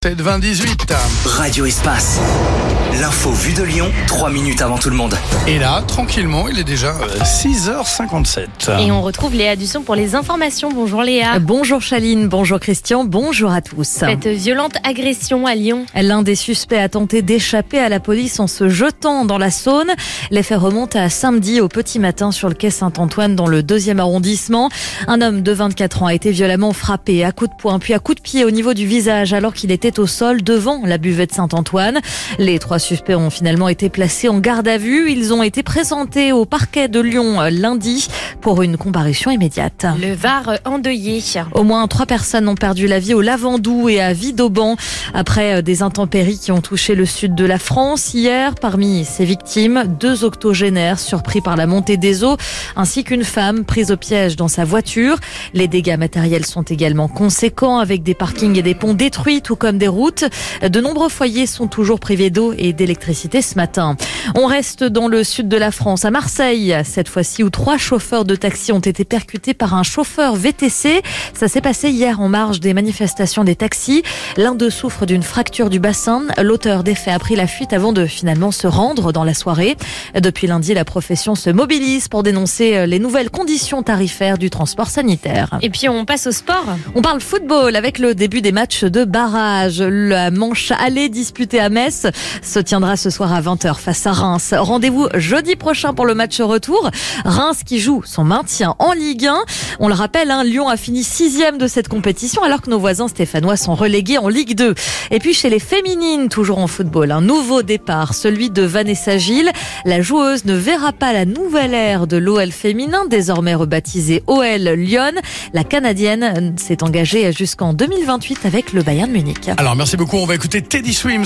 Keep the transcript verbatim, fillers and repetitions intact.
T de vingt dix-huit. Radio Espace. L'info vue de Lyon, trois minutes avant tout le monde. Et là, tranquillement, il est déjà six heures cinquante-sept. Et on retrouve Léa Dusson pour les informations. Bonjour Léa. Bonjour Chaline, bonjour Christian, bonjour à tous. Cette violente agression à Lyon. L'un des suspects a tenté d'échapper à la police en se jetant dans la Saône. Les faits remontent à samedi au petit matin sur le quai Saint-Antoine dans le deuxième arrondissement. Un homme de vingt-quatre ans a été violemment frappé à coups de poing puis à coups de pied au niveau du visage alors qu'il était au sol devant la buvette Saint-Antoine. Les trois suspects ont finalement été placés en garde à vue. Ils ont été présentés au parquet de Lyon lundi pour une comparution immédiate. Le Var endeuillé. Au moins trois personnes ont perdu la vie au Lavandou et à Vidauban après des intempéries qui ont touché le sud de la France. Hier, parmi ces victimes, deux octogénaires surpris par la montée des eaux ainsi qu'une femme prise au piège dans sa voiture. Les dégâts matériels sont également conséquents avec des parkings et des ponts détruits tout comme des routes. De nombreux foyers sont toujours privés d'eau et d'électricité ce matin. On reste dans le sud de la France, à Marseille, cette fois-ci où trois chauffeurs de taxi ont été percutés par un chauffeur V T C. Ça s'est passé hier en marge des manifestations des taxis. L'un d'eux souffre d'une fracture du bassin. L'auteur des faits a pris la fuite avant de finalement se rendre dans la soirée. Depuis lundi, la profession se mobilise pour dénoncer les nouvelles conditions tarifaires du transport sanitaire. Et puis on passe au sport. On parle football avec le début des matchs de barrage. La manche aller disputée à Metz se tiendra ce soir à vingt heures face à Reims. Rendez-vous jeudi prochain pour le match retour. Reims qui joue son maintien en Ligue un. On le rappelle, hein, Lyon a fini sixième de cette compétition alors que nos voisins stéphanois sont relégués en Ligue deux. Et puis chez les féminines, toujours en football, un nouveau départ, celui de Vanessa Gilles. La joueuse ne verra pas la nouvelle ère de l'O L féminin, désormais rebaptisé O L Lyon. La Canadienne s'est engagée jusqu'en deux mille vingt-huit avec le Bayern Munich. Alors merci beaucoup, on va écouter Teddy Swims.